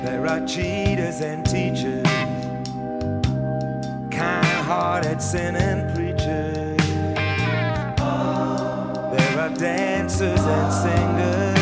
There are cheaters and teachers, kind-hearted sinning preachers. There are dancers and singers,